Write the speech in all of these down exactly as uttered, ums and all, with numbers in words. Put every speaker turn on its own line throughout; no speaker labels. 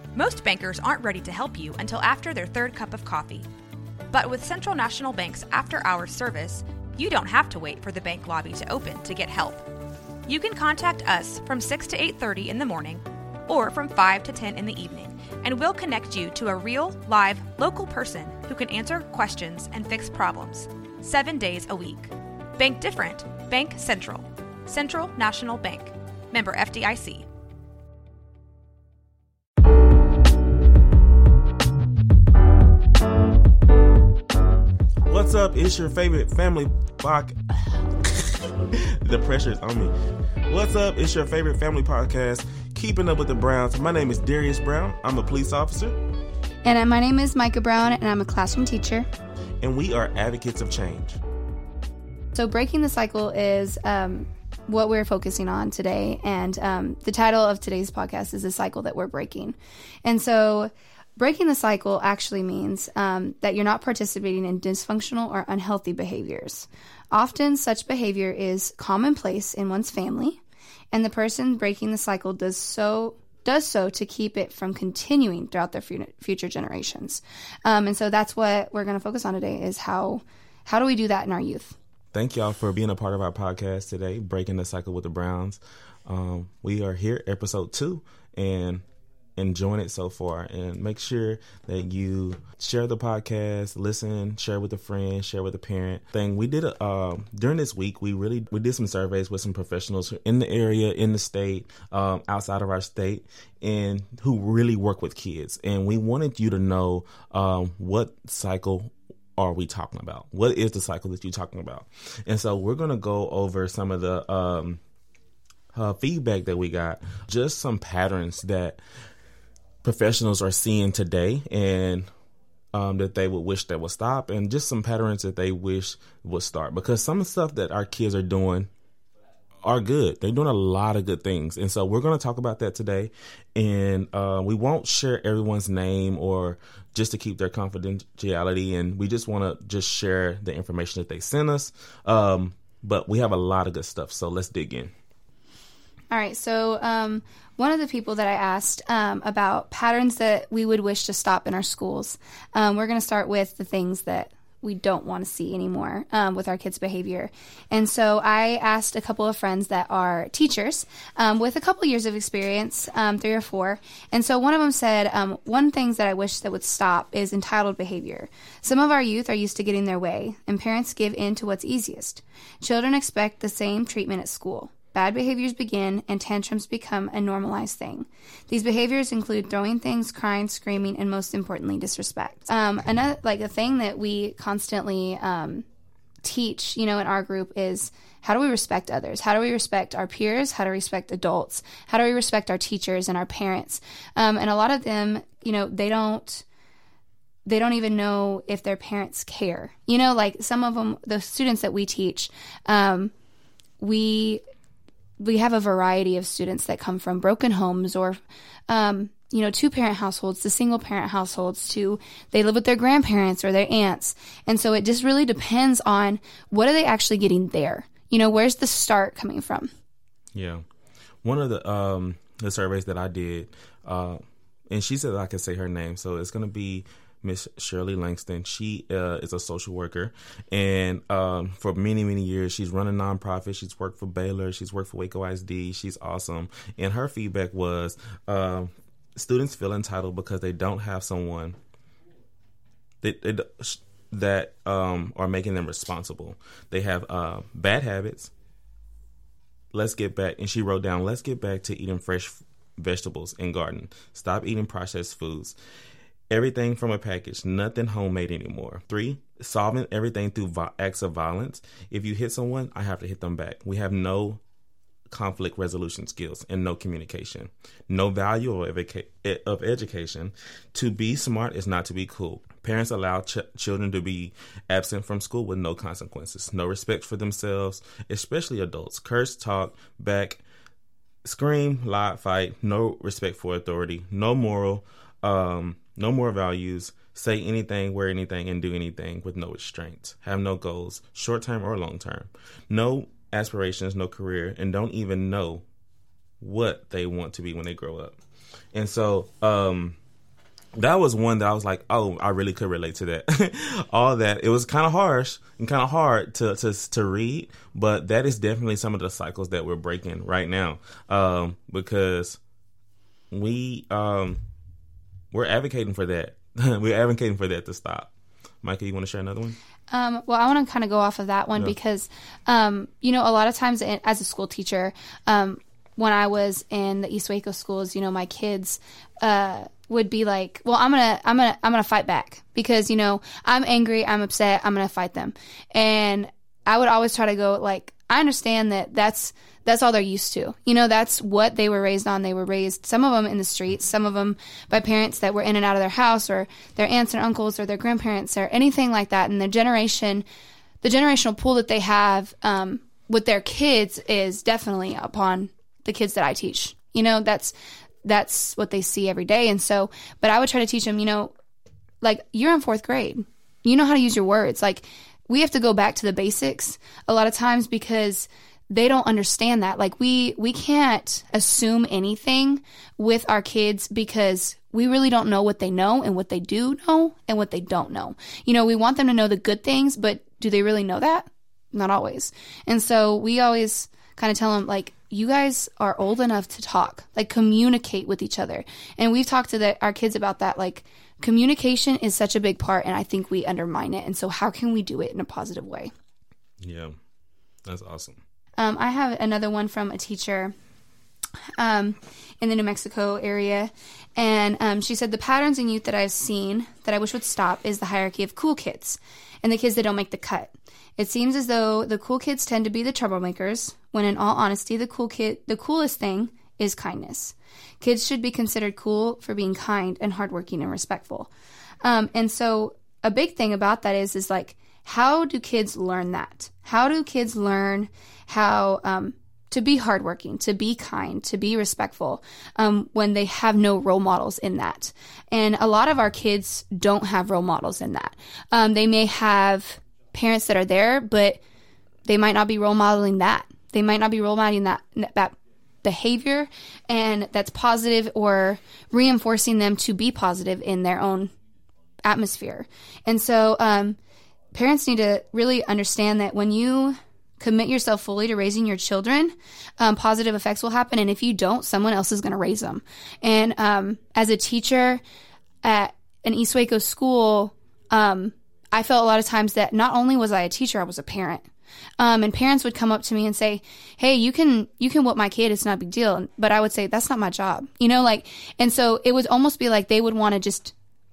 Most bankers aren't ready to help you until after their third cup of coffee. But with Central National Bank's after-hours service, you don't have to wait for the bank lobby to open to get help. You can contact us from six to eight thirty in the morning or from five to ten in the evening, and we'll connect you to a real, live, local person who can answer questions and fix problems, seven days a week. Bank different. Bank Central. Central National Bank. Member F D I C.
What's up? It's your favorite family podcast. The pressure is on me. What's up? It's your favorite family podcast, Keeping Up with the Browns. My name is Darius Brown. I'm a police officer.
And my name is Micah Brown, and I'm a classroom teacher.
And we are advocates of change.
So breaking the cycle is um, what we're focusing on today. And um, the title of today's podcast is The Cycle That We're Breaking. And so breaking the cycle actually means um, that you're not participating in dysfunctional or unhealthy behaviors. Often such behavior is commonplace in one's family, and the person breaking the cycle does so does so to keep it from continuing throughout their future generations. Um, and so that's what we're going to focus on today is how how do we do that in our youth?
Thank y'all for being a part of our podcast today, Breaking the Cycle with the Browns. Um, we are here, episode two, and enjoying it so far. And make sure that you share the podcast, listen, share with a friend, share with a parent. Thing we did a, uh, during this week, we really we did some surveys with some professionals in the area, in the state, um, outside of our state, and who really work with kids. And we wanted you to know um, what cycle are we talking about? What is the cycle that you're talking about? And so we're going to go over some of the um, uh, feedback that we got, just some patterns that professionals are seeing today and um, that they would wish that would stop, and just some patterns that they wish would start, because some of the stuff that our kids are doing are good. They're doing a lot of good things. And so we're going to talk about that today. And uh, we won't share everyone's name or just to keep their confidentiality. And we just want to just share the information that they sent us. Um, but we have a lot of good stuff. So let's dig in.
All right. So um, one of the people that I asked um, about patterns that we would wish to stop in our schools, um, we're going to start with the things that we don't want to see anymore um, with our kids' behavior. And so I asked a couple of friends that are teachers um, with a couple years of experience, um, three or four. And so one of them said, um, one thing that I wish that would stop is entitled behavior. Some of our youth are used to getting their way, and parents give in to what's easiest. Children expect the same treatment at school. Bad behaviors begin, and tantrums become a normalized thing. These behaviors include throwing things, crying, screaming, and most importantly, disrespect. Um, another, like a thing that we constantly um, teach, you know, in our group is how do we respect others? How do we respect our peers? How do we respect adults? How do we respect our teachers and our parents? Um, and a lot of them, you know, they don't. They don't even know if their parents care. You know, like some of them, the students that we teach, um, we. We have a variety of students that come from broken homes or, um, you know, two-parent households to single-parent households to they live with their grandparents or their aunts. And so it just really depends on what are they actually getting there? You know, where's the start coming from?
Yeah. One of the um, the surveys that I did, uh, and she said I could say her name, so it's going to be Miss Shirley Langston. She uh, is a social worker, and um, for many, many years, she's run a nonprofit. She's worked for Baylor. She's worked for Waco I S D. She's awesome. And her feedback was uh, students feel entitled because they don't have someone that that, that um, are making them responsible. They have uh, bad habits. Let's get back. And she wrote down, let's get back to eating fresh vegetables and garden. Stop eating processed foods. Everything from a package, nothing homemade anymore. Three, solving everything through vi- acts of violence. If you hit someone, I have to hit them back. We have no conflict resolution skills and no communication. No value of, evoca- of education. To be smart is not to be cool. Parents allow ch- children to be absent from school with no consequences. No respect for themselves, especially adults. Curse, talk, back, scream, lie, fight. No respect for authority. No moral um No more values, say anything, wear anything, and do anything with no restraints. Have no goals, short-term or long-term. No aspirations, no career, and don't even know what they want to be when they grow up. And so um, that was one that I was like, oh, I really could relate to that. All that. It was kind of harsh and kind of hard to, to to read, but that is definitely some of the cycles that we're breaking right now, um, because we um, we're advocating for that. We're advocating for that to stop. Micah, you want to share another one?
Um, well, I want to kind of go off of that one, yeah. because, um, you know, a lot of times in, as a school teacher, um, when I was in the East Waco schools, you know, my kids uh, would be like, well, I'm going to, I'm going to, I'm going to fight back because, you know, I'm angry, I'm upset, I'm going to fight them. And I would always try to go like, I understand that that's, that's all they're used to. You know, that's what they were raised on. They were raised, some of them in the streets, some of them by parents that were in and out of their house, or their aunts and uncles or their grandparents or anything like that. And the generation, the generational pool that they have um, with their kids is definitely upon the kids that I teach. You know, that's, that's what they see every day. And so, but I would try to teach them, you know, like, you're in fourth grade. You know how to use your words. Like, we have to go back to the basics a lot of times because they don't understand that. Like, we, we can't assume anything with our kids because we really don't know what they know and what they do know and what they don't know. You know, we want them to know the good things, but do they really know that? Not always. And so we always kind of tell them, like, you guys are old enough to talk, like, communicate with each other. And we've talked to the, our kids about that. Like, communication is such a big part, and I think we undermine it. And so how can we do it in a positive way?
Yeah, that's awesome.
Um, I have another one from a teacher um, in the New Mexico area, and um, she said, the patterns in youth that I've seen that I wish would stop is the hierarchy of cool kids and the kids that don't make the cut. It seems as though the cool kids tend to be the troublemakers, when in all honesty, the cool kid, the coolest thing is kindness. Kids should be considered cool for being kind and hardworking and respectful. Um, and so a big thing about that is, is like, how do kids learn that? How do kids learn how um, to be hardworking, to be kind, to be respectful um, when they have no role models in that? And a lot of our kids don't have role models in that. Um, they may have parents that are there, but they might not be role modeling that. They might not be role modeling that, that behavior, and that's positive, or reinforcing them to be positive in their own atmosphere. And so um, parents need to really understand that when you commit yourself fully to raising your children, um, positive effects will happen. And if you don't, someone else is going to raise them. And um, as a teacher at an East Waco school, um, I felt a lot of times that not only was I a teacher, I was a parent. Um, and parents would come up to me and say, hey, you can, you can whoop my kid. It's not a big deal. But I would say, that's not my job. You know, like, and so it would almost be like they would want to just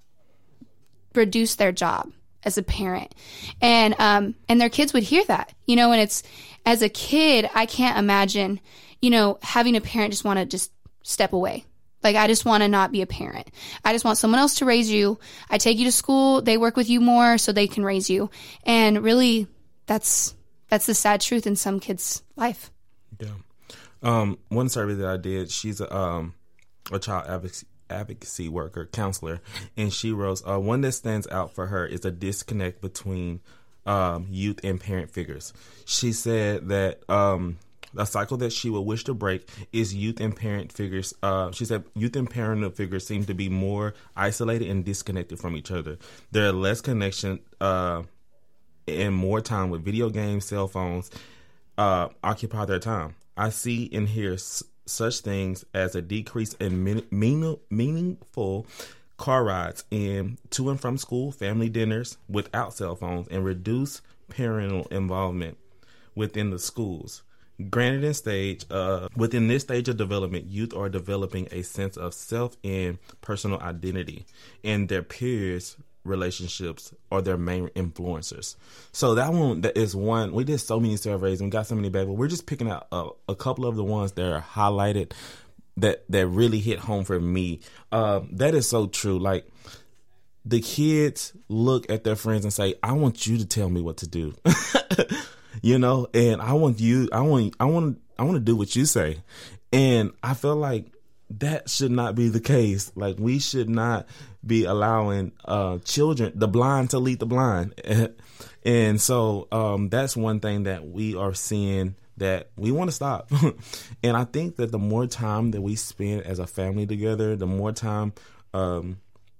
reduce their job as a parent. And, um, and their kids would hear that, you know, and it's, as a kid, I can't imagine, you know, having a parent just want to just step away. Like, I just want to not be a parent. I just want someone else to raise you. I take you to school. They work with you more so they can raise you. And really, that's, that's the sad truth in some kids' life.
Yeah. Um, one survey that I did, she's a, um, a child advocacy, advocacy worker, counselor, and she wrote, uh, one that stands out for her is a disconnect between um, youth and parent figures. She said that um, a cycle that she would wish to break is youth and parent figures. Uh, she said youth and parental figures seem to be more isolated and disconnected from each other. There are less connection uh, and more time with video games, cell phones uh, occupy their time. I see and hear s- such things as a decrease in min- mean- meaningful car rides in to and from school, family dinners without cell phones, and reduced parental involvement within the schools. Granted, in stage, uh, within this stage of development, youth are developing a sense of self and personal identity, and their peers' relationships are their main influencers. So that one that is one. We did so many surveys and we got so many back, but we're just picking out a, a couple of the ones that are highlighted that that really hit home for me. Uh, that is so true. Like, the kids look at their friends and say, "I want you to tell me what to do," you know, and I want you. I want. I want. I want to do what you say, and I feel like that should not be the case. Like, we should not be allowing uh, children, the blind, to lead the blind. And so um, that's one thing that we are seeing that we want to stop. And I think that the more time that we spend as a family together, the more time um,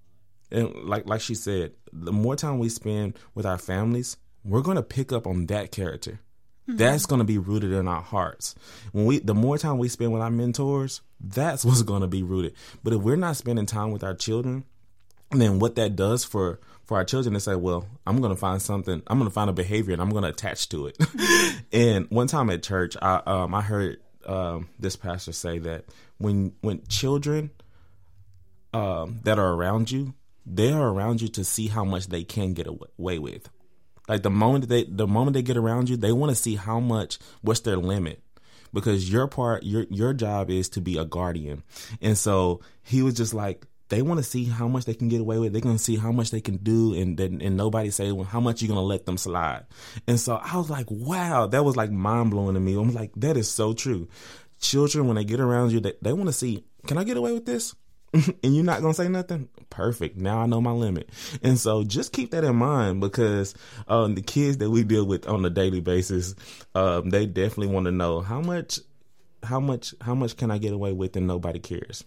And like like she said, the more time we spend with our families, we're going to pick up on that character. Mm-hmm. That's going to be rooted in our hearts. When we, the more time we spend with our mentors, that's what's going to be rooted. But if we're not spending time with our children, then what that does for, for our children is say, well, I'm going to find something, I'm going to find a behavior and I'm going to attach to it. And one time at church, I, um, I heard um, this pastor say that when, when children um, that are around you, they are around you to see how much they can get away with. Like the moment they, the moment they get around you, they want to see how much, what's their limit, because your part, your, your job is to be a guardian. And so he was just like, they want to see how much they can get away with. They're going to see how much they can do. And then, and nobody say, well, how much you're going to let them slide. And so I was like, wow, that was like mind blowing to me. I'm like, that is so true. Children, when they get around you, they, they want to see, can I get away with this? And you're not going to say nothing? Perfect. Now I know my limit. And so just keep that in mind, because um, the kids that we deal with on a daily basis, um, they definitely want to know how much, how much, how much can I get away with and nobody cares.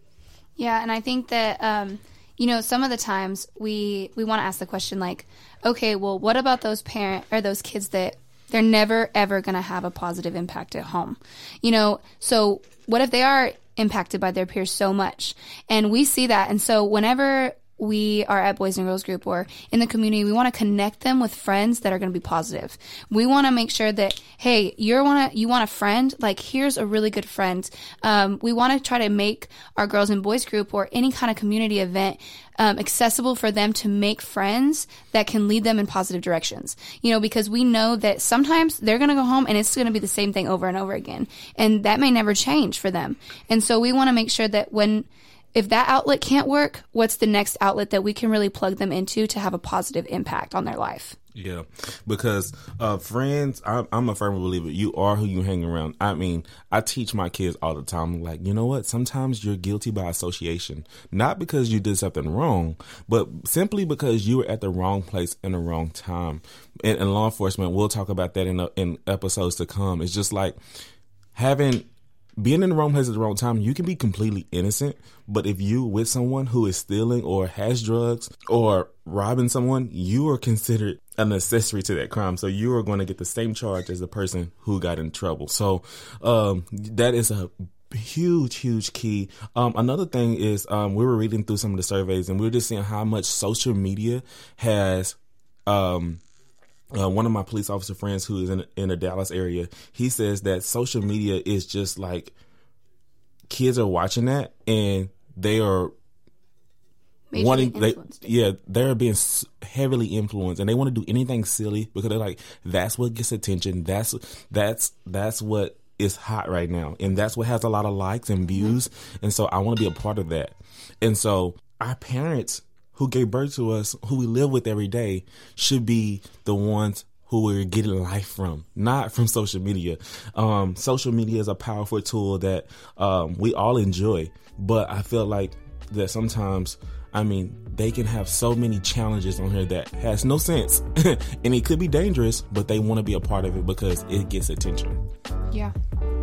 Yeah. And I think that, um, you know, some of the times we, we want to ask the question like, okay, well, what about those parent or those kids that they're never, ever going to have a positive impact at home? You know, so what if they are impacted by their peers so much? And we see that. And so whenever we are at Boys and Girls Group or in the community, we want to connect them with friends that are going to be positive. We want to make sure that, hey, you want to, you want a friend? Like, here's a really good friend. Um, we want to try to make our Girls and Boys Group or any kind of community event um, accessible for them to make friends that can lead them in positive directions. You know, because we know that sometimes they're going to go home and it's going to be the same thing over and over again. And that may never change for them. And so we want to make sure that when, if that outlet can't work, what's the next outlet that we can really plug them into to have a positive impact on their life?
Yeah, because uh, friends, I, I'm a firm believer, you are who you hang around. I mean, I teach my kids all the time, like, you know what? Sometimes you're guilty by association, not because you did something wrong, but simply because you were at the wrong place in the wrong time. In, in law enforcement, we'll talk about that in, a, in episodes to come. It's just like having... being in the wrong place at the wrong time, you can be completely innocent, but if you with someone who is stealing or has drugs or robbing someone, you are considered an accessory to that crime. So you are going to get the same charge as the person who got in trouble. So um, that is a huge, huge key. Um, another thing is um, we were reading through some of the surveys and we were just seeing how much social media has um, Uh, one of my police officer friends who is in, in the Dallas area, he says that social media is just like kids are watching that and they are Majorly wanting, they, yeah, they're being heavily influenced and they want to do anything silly because they're like, that's what gets attention. That's, that's, that's what is hot right now. And that's what has a lot of likes and views. Mm-hmm. And so I want to be a part of that. And so our parents who gave birth to us, who we live with every day, should be the ones who we're getting life from, not from social media. Um, social media is a powerful tool that um, we all enjoy, but I feel like that sometimes, I mean, they can have so many challenges on here that has no sense, and it could be dangerous, but they want to be a part of it because it gets attention.
Yeah.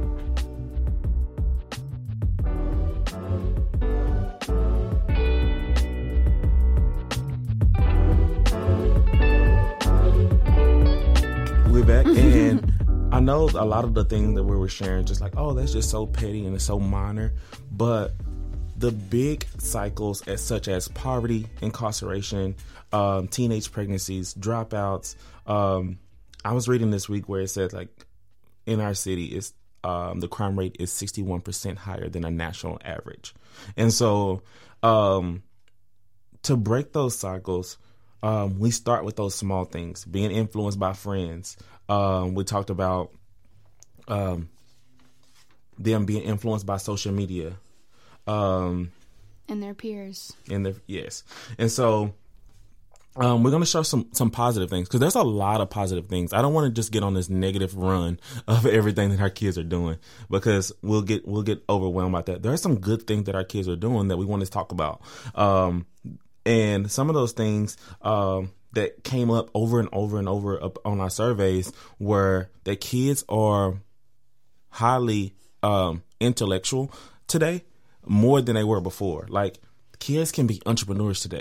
We're back, and I know a lot of the things that we were sharing, just like, oh, that's just so petty and it's so minor, but the big cycles as such as poverty, incarceration, um, teenage pregnancies, dropouts. Um, I was reading this week where it said like in our city, it's um, the crime rate is sixty-one percent higher than a national average, and so um, to break those cycles. Um, we start with those small things, being influenced by friends. Um, we talked about um, them being influenced by social media. Um,
and their peers.
And their, yes. And so um, we're going to show some, some positive things because there's a lot of positive things. I don't want to just get on this negative run of everything that our kids are doing because we'll get we'll get overwhelmed by that. There are some good things that our kids are doing that we want to talk about. Um And some of those things um, that came up over and over and over up on our surveys were that kids are highly um, intellectual today, more than they were before. Like, kids can be entrepreneurs today.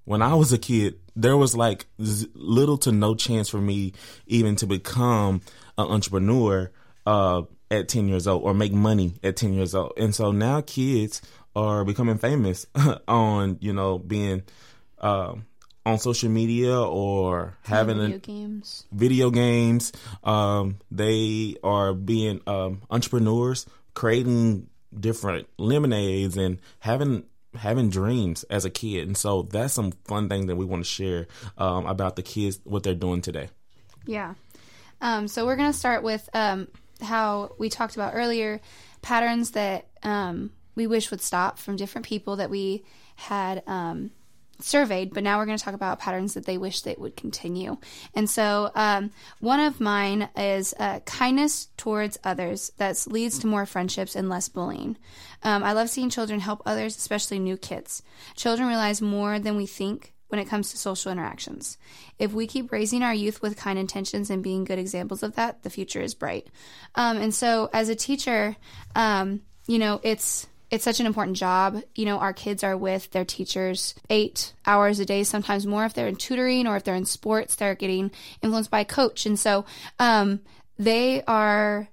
when I was a kid, there was like z- little to no chance for me even to become an entrepreneur uh, at ten years old or make money at ten years old. And so now kids are becoming famous on, you know, being uh, on social media or having
video
a,
games.
Video games. Um, they are being um, entrepreneurs, creating different lemonades and having having dreams as a kid. And so that's some fun thing that we want to share um, about the kids, what they're doing today.
Yeah. Um, so we're going to start with um, how we talked about earlier, patterns that um, we wish would stop from different people that we had um, surveyed, but now we're going to talk about patterns that they wish that would continue. And so um, one of mine is uh, kindness towards others that leads to more friendships and less bullying. Um, I love seeing children help others, especially new kids. Children realize more than we think when it comes to social interactions. If we keep raising our youth with kind intentions and being good examples of that, the future is bright. Um, and so as a teacher, um, you know, it's It's such an important job. You know, our kids are with their teachers eight hours a day, sometimes more if they're in tutoring or if they're in sports, they're getting influenced by a coach. And so um, they are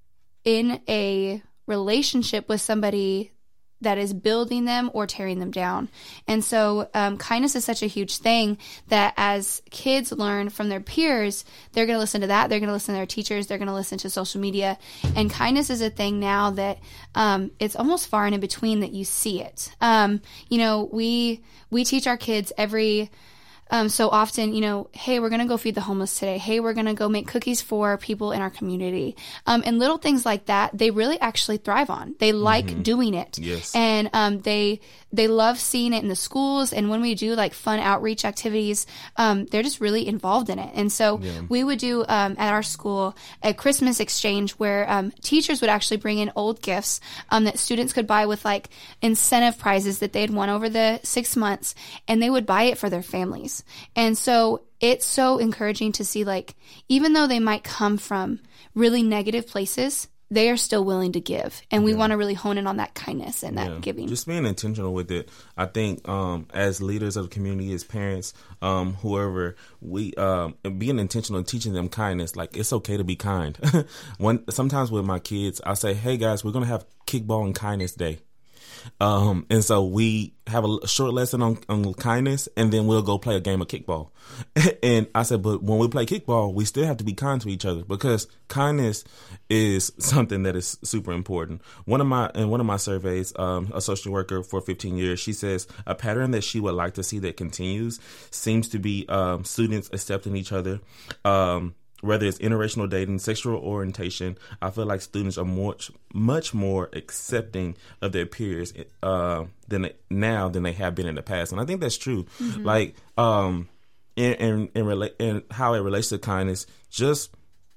in a relationship with somebody that is building them or tearing them down. And so um, kindness is such a huge thing that as kids learn from their peers, they're going to listen to that. They're going to listen to their teachers. They're going to listen to social media. And kindness is a thing now that um, it's almost far and in between that you see it. Um, you know, we we teach our kids every Um, so often, you know, hey, we're going to go feed the homeless today. Hey, we're going to go make cookies for people in our community. Um, and little things like that, they really actually thrive on. They like mm-hmm. doing it.
Yes.
And um, they they love seeing it in the schools. And when we do like fun outreach activities, um, they're just really involved in it. And so yeah. we would do um, at our school a Christmas exchange where um, teachers would actually bring in old gifts um, that students could buy with like incentive prizes that they'd won over the six months. And they would buy it for their families. And so it's so encouraging to see, like, even though they might come from really negative places, they are still willing to give. And we yeah. want to really hone in on that kindness and that yeah. giving.
Just being intentional with it. I think um, as leaders of the community, as parents, um, whoever, we um, being intentional and teaching them kindness. Like, it's okay to be kind. When, sometimes with my kids, I say, hey, guys, we're going to have kickball and kindness day. Um, and so we have a short lesson on, on kindness, and then we'll go play a game of kickball. And I said, but when we play kickball, we still have to be kind to each other, because kindness is something that is super important. One of my, in one of my surveys, um, a social worker for fifteen years, she says a pattern that she would like to see that continues seems to be, um, students accepting each other, um, whether it's interracial dating, sexual orientation. I feel like students are much, much more accepting of their peers uh, than they, now than they have been in the past, and I think that's true. Mm-hmm. Like, um, in in in, rela- in how it relates to kindness, just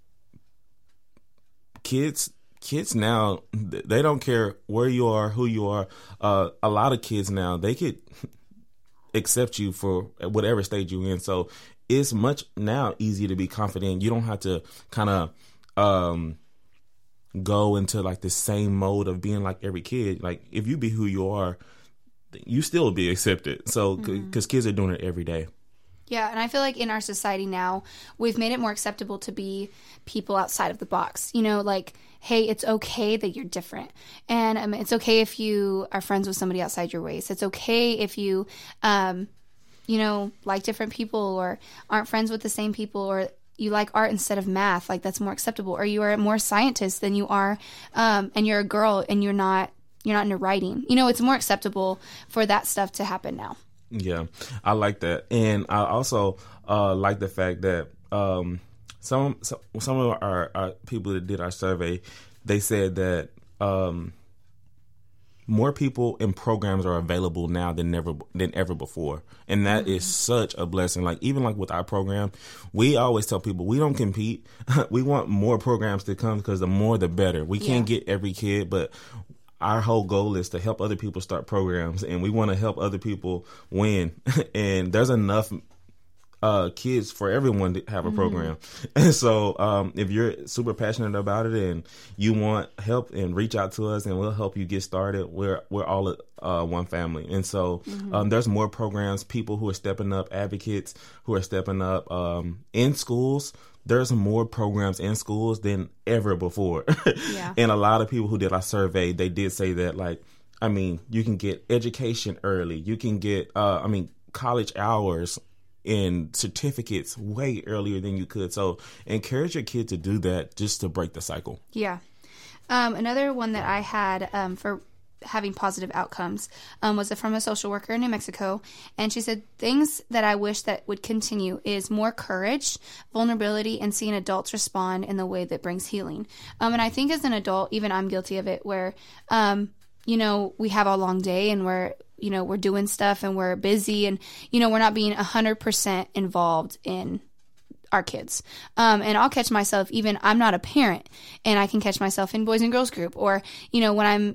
kids. Kids now, they don't care where you are, who you are. Uh, a lot of kids now, they could accept you for whatever stage you're in. So it's much now easier to be confident. You don't have to kind of um, go into like the same mode of being like every kid. Like, if you be who you are, you still be accepted. So, because mm-hmm. kids are doing it every day.
Yeah, and I feel like in our society now, we've made it more acceptable to be people outside of the box. You know, like, hey, it's okay that you're different. And um, it's okay if you are friends with somebody outside your race. It's okay if you, um, you know, like different people or aren't friends with the same people, or you like art instead of math. Like, that's more acceptable. Or you are more scientist than you are, um, and you're a girl and you're not, you're not into writing. You know, it's more acceptable for that stuff to happen now.
Yeah, I like that. And I also uh, like the fact that um, some, some some of our, our people that did our survey, they said that um, more people and programs are available now than never than ever before. And that mm-hmm. is such a blessing. Like, even like with our program, we always tell people we don't compete. We want more programs to come, because the more the better. We can't yeah. get every kid, but our whole goal is to help other people start programs, and we want to help other people win. And there's enough uh, kids, for everyone to have a program. Mm-hmm. And so um, if you're super passionate about it and you want help, and reach out to us and we'll help you get started. We're we're all uh, one family. And so mm-hmm. um, there's more programs, people who are stepping up, advocates who are stepping up um, in schools. There's more programs in schools than ever before. Yeah. And a lot of people who did our survey, they did say that, like, I mean, you can get education early. You can get, uh, I mean, college hours and certificates way earlier than you could. So encourage your kid to do that just to break the cycle.
Yeah. Um, another one that I had um, for having positive outcomes um, was from a social worker in New Mexico. And she said, things that I wish that would continue is more courage, vulnerability, and seeing adults respond in the way that brings healing. Um, and I think as an adult, even I'm guilty of it, where, um, you know, we have a long day and we're, you know, we're doing stuff and we're busy and, you know, we're not being one hundred percent involved in our kids. Um, and I'll catch myself, even I'm not a parent, and I can catch myself in Boys and Girls Group, or, you know, when I'm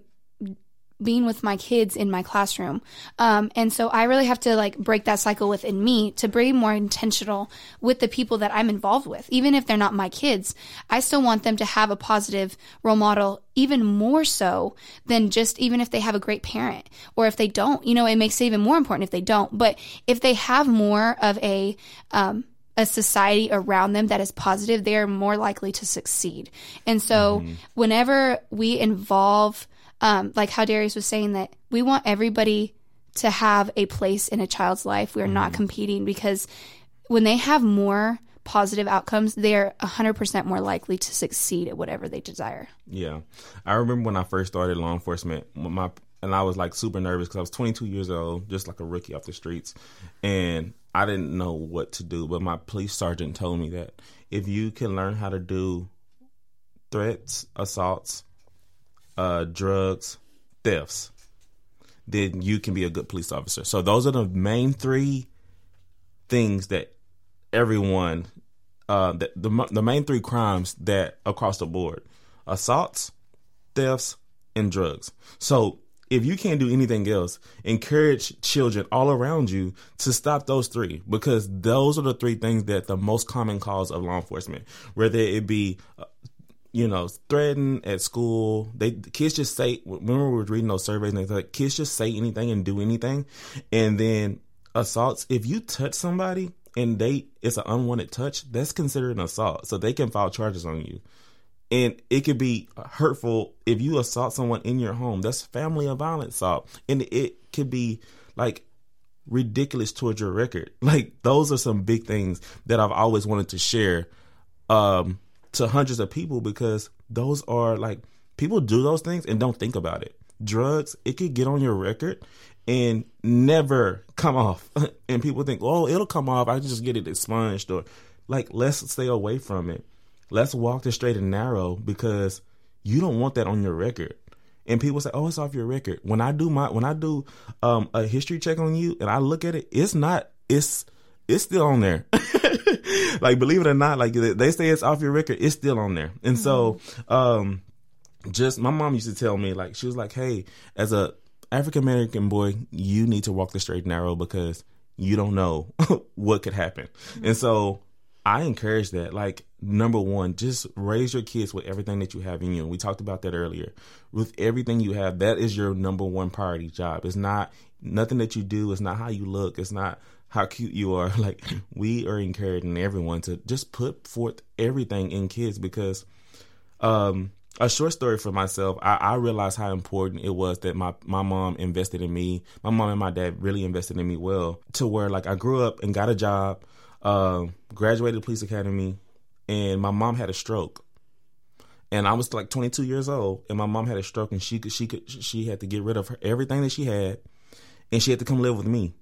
being with my kids in my classroom. Um, and so I really have to like break that cycle within me to be more intentional with the people that I'm involved with. Even if they're not my kids, I still want them to have a positive role model, even more so than just even if they have a great parent, or if they don't, you know, it makes it even more important if they don't. But if they have more of a, um, a society around them that is positive, they are more likely to succeed. And so mm-hmm. whenever we involve Um, like how Darius was saying, that we want everybody to have a place in a child's life. We're mm-hmm. not competing, because when they have more positive outcomes, they're one hundred percent more likely to succeed at whatever they desire.
Yeah. I remember when I first started law enforcement, my and I was like super nervous because I was twenty-two years old, just like a rookie off the streets. And I didn't know what to do. But my police sergeant told me that if you can learn how to do threats, assaults, Uh, drugs, thefts, then you can be a good police officer. So those are the main three things that everyone, uh, that the the main three crimes that across the board: assaults, thefts, and drugs. So if you can't do anything else, encourage children all around you to stop those three, because those are the three things that the most common cause of law enforcement, whether it be uh, you know, threatened at school. They the kids just say, remember we were reading those surveys and things like, kids just say anything and do anything. And then assaults, if you touch somebody and they it's an unwanted touch, that's considered an assault. So they can file charges on you. And it could be hurtful if you assault someone in your home. That's family of violence assault. And it could be like ridiculous towards your record. Like those are some big things that I've always wanted to share um to hundreds of people, because those are like, people do those things and don't think about it. Drugs, it could get on your record and never come off. And people think, oh, it'll come off, I can just get it expunged. Or like, let's stay away from it. Let's walk the straight and narrow, because you don't want that on your record. And people say, oh, it's off your record. When I do my, when I do um, a history check on you and I look at it, it's not, it's, it's still on there. Like, believe it or not, like they say it's off your record, it's still on there. And mm-hmm. so, um, just my mom used to tell me, like, she was like, hey, as a African American boy, you need to walk the straight and narrow, because you don't know what could happen. Mm-hmm. And so I encourage that. Like, number one, just raise your kids with everything that you have in you. And we talked about that earlier. With everything you have, that is your number one priority job. It's not nothing that you do. It's not how you look. It's not how cute you are. Like, we are encouraging everyone to just put forth everything in kids, because um, a short story for myself, I, I realized how important it was that my, my mom invested in me. My mom and my dad really invested in me well, to where like I grew up and got a job, uh, graduated the police academy, and my mom had a stroke. And I was like twenty-two years old, and my mom had a stroke, and she could, she could, she had to get rid of her, everything that she had, and she had to come live with me.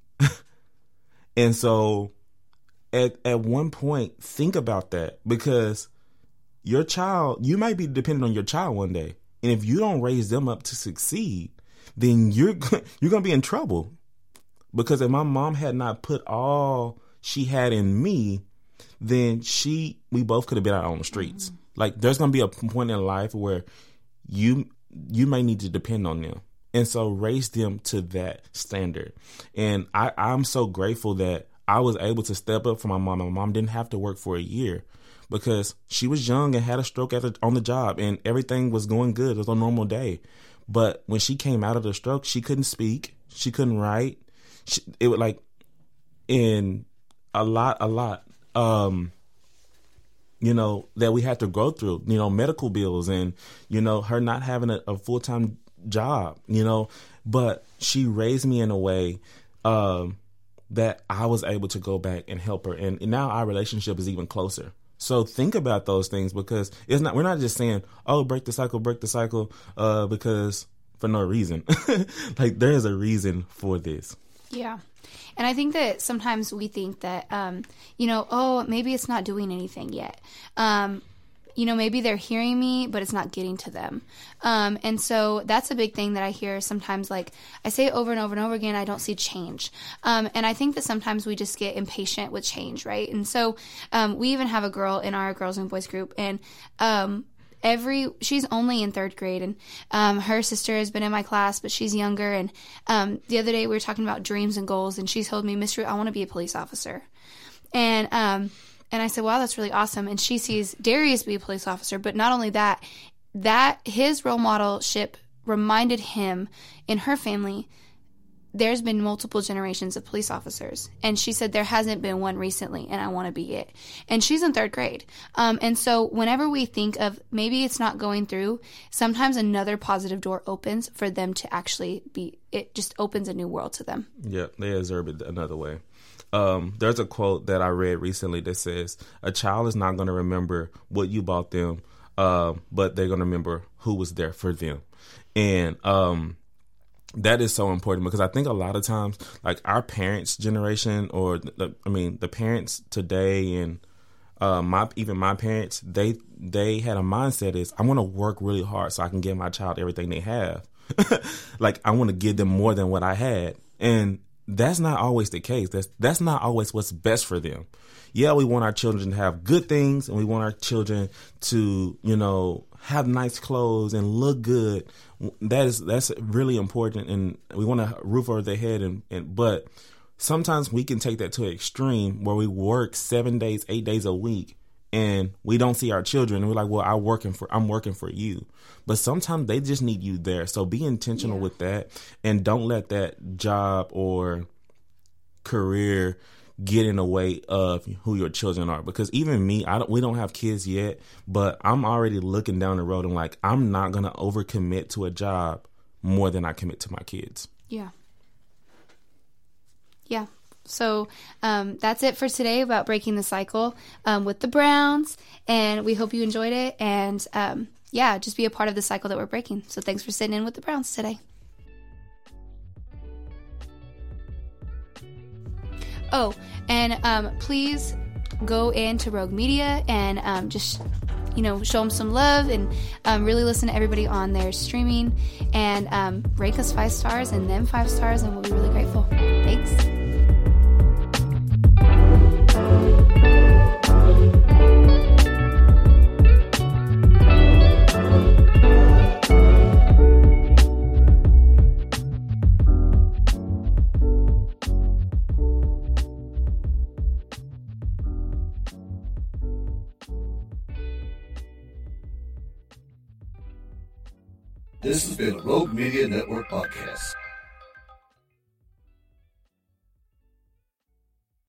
And so at at one point, think about that, because your child, you might be dependent on your child one day. And if you don't raise them up to succeed, then you're, you're going to be in trouble. Because if my mom had not put all she had in me, then she, we both could have been out on the streets. Mm-hmm. Like, there's going to be a point in life where you, you may need to depend on them. And so raise them to that standard. And I, I'm so grateful that I was able to step up for my mom. My mom didn't have to work for a year because she was young and had a stroke at the, on the job, and everything was going good. It was a normal day. But when she came out of the stroke, she couldn't speak. She couldn't write. She, it was like in a lot, a lot, um, you know, that we had to go through, you know, medical bills and, you know, her not having a, a full-time job, you know, but she raised me in a way um, that I was able to go back and help her. And, and now our relationship is even closer. So think about those things, because it's not, we're not just saying, oh, break the cycle, break the cycle, uh, because for no reason. Like, there is a reason for this.
Yeah. And I think that sometimes we think that, um, you know, oh, maybe it's not doing anything yet. Um, you know, maybe they're hearing me, but it's not getting to them. Um, and so that's a big thing that I hear sometimes. Like, I say over and over and over again, I don't see change. Um, and I think that sometimes we just get impatient with change, right? And so um, we even have a girl in our girls and boys group, and um, every she's only in third grade, and um, her sister has been in my class, but she's younger. And um, the other day we were talking about dreams and goals, and she told me, Miss Ruth, I want to be a police officer. And um And I said, wow, that's really awesome. And she sees Darius be a police officer. But not only that, that his role modelship reminded him in her family, there's been multiple generations of police officers. And she said, there hasn't been one recently, and I want to be it. And she's in third grade. Um, and so whenever we think of maybe it's not going through, sometimes another positive door opens for them to actually be, it just opens a new world to them.
Yeah, they observe it another way. Um, there's a quote that I read recently that says, a child is not going to remember what you bought them, uh, but they're going to remember who was there for them. And um, that is so important, because I think a lot of times, like our parents' generation, or the, I mean, the parents today, and uh, my even my parents, they they had a mindset is, I want to work really hard so I can give my child everything they have. Like, I want to give them more than what I had. And that's not always the case. That's that's not always what's best for them. Yeah, we want our children to have good things, and we want our children to, you know, have nice clothes and look good. That is that's really important, and we want a roof over their head. And, and but sometimes we can take that to an extreme where we work seven days, eight days a week, and we don't see our children. And we're like, well, I'm working for I'm working for you. But sometimes they just need you there. So be intentional yeah. with that, and don't let that job or career get in the way of who your children are. Because even me, I don't, we don't have kids yet, but I'm already looking down the road and like, I'm not going to overcommit to a job more than I commit to my kids.
Yeah. Yeah. So um, that's it for today about breaking the cycle um, with the Browns. And we hope you enjoyed it. And um, yeah, just be a part of the cycle that we're breaking. So thanks for sitting in with the Browns today. Oh, and um, please go into Rogue Media and um, just, you know, show them some love, and um, really listen to everybody on their streaming, and um, rank us five stars and them five stars, and we'll be really grateful. Thanks.
This has been a Rogue Media Network podcast.